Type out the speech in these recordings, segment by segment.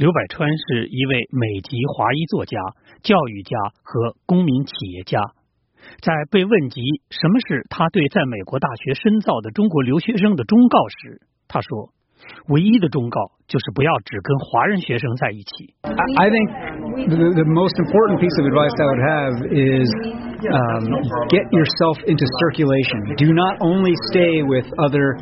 刘百川是一位美籍华裔作家、教育家和公民企业家。在被问及什么是他对在美国大学深造的中国留学生的忠告时，他说：“唯一的忠告就是不要只跟华人学生在一起。” I think the most important piece of advice I would have is get yourself into circulation. Do not only stay with other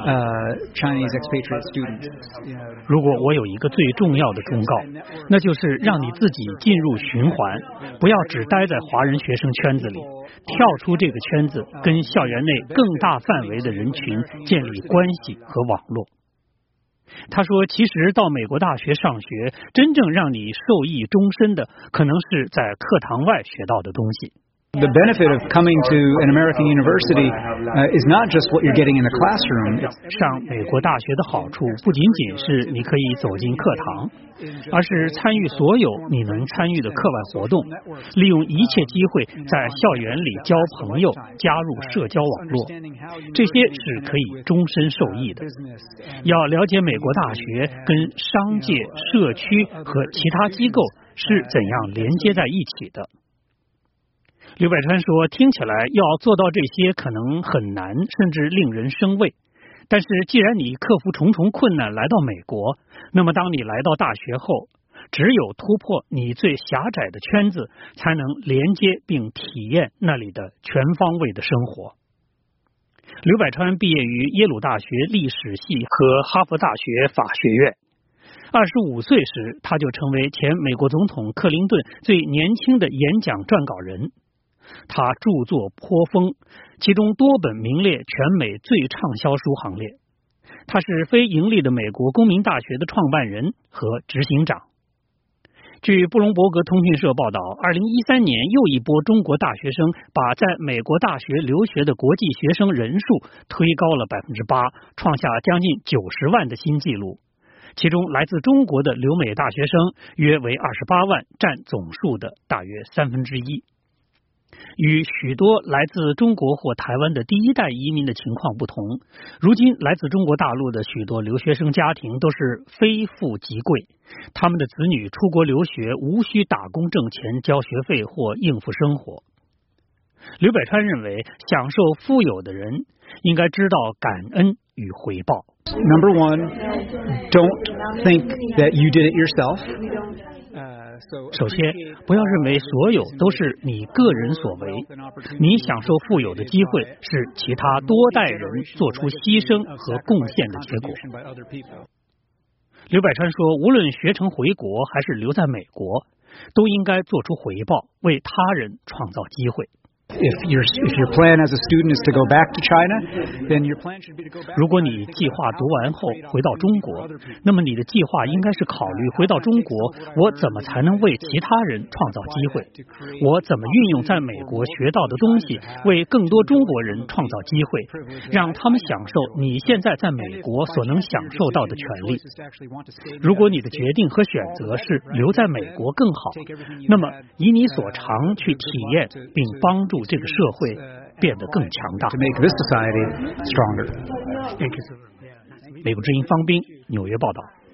Chinese expatriate students. 如果我有一个最重要的忠告，那就是让你自己进入循环，不要只待在华人学生圈子里，跳出这个圈子，跟校园内更大范围的人群建立关系和网络。他说，其实到美国大学上学，真正让你受益终身的，可能是在课堂外学到的东西。 The benefit of coming to an American university is not just what you're getting in the classroom. 上美国大学的好处不仅仅是你可以走进课堂，而是参与所有你能参与的课外活动，利用一切机会在校园里交朋友，加入社交网络，这些是可以终身受益的。要了解美国大学跟商界、社区和其他机构是怎样连接在一起的。刘百川说，听起来要做到这些可能很难，甚至令人生畏。但是既然你克服重重困难来到美国，那么当你来到大学后，只有突破你最狭窄的圈子，才能连接并体验那里的全方位的生活。刘百川毕业于耶鲁大学历史系和哈佛大学法学院。25岁时，他就成为前美国总统克林顿最年轻的演讲撰稿人。他著作颇丰，其中多本名列全美最畅销书行列。他是非盈利的美国公民大学的创办人和执行长。据布隆伯格通讯社报道，2013年又一波中国大学生把在美国大学留学的国际学生人数推高了 8%， 创下将近90万的新纪录。其中来自中国的留美大学生约为28万，占总数的大约1/3。与许多来自中国或台湾的第一代移民的情况不同，如今来自中国大陆的许多留学生家庭都是非富即贵，他们的子女出国留学无需打工挣钱交学费或应付生活。刘百川认为，享受富有的人应该知道感恩与回报。 Number one, don't think that you did it yourself. 首先，不要认为所有都是你个人所为，你享受富有的机会是其他多代人做出牺牲和贡献的结果。刘百川说，无论学成回国还是留在美国，都应该做出回报，为他人创造机会。 If your plan as a student is to go back to China, then your plan should be to go back. 如果你计划读完后回到中国，那么你的计划应该是考虑回到中国，我怎么才能为其他人创造机会？我怎么运用在美国学到的东西，为更多中国人创造机会，让他们享受你现在在美国所能享受到的权利？如果你的决定和选择是留在美国更好，那么以你所长去体验并帮助这个社会变得更强大。 美国之音方斌纽约报道。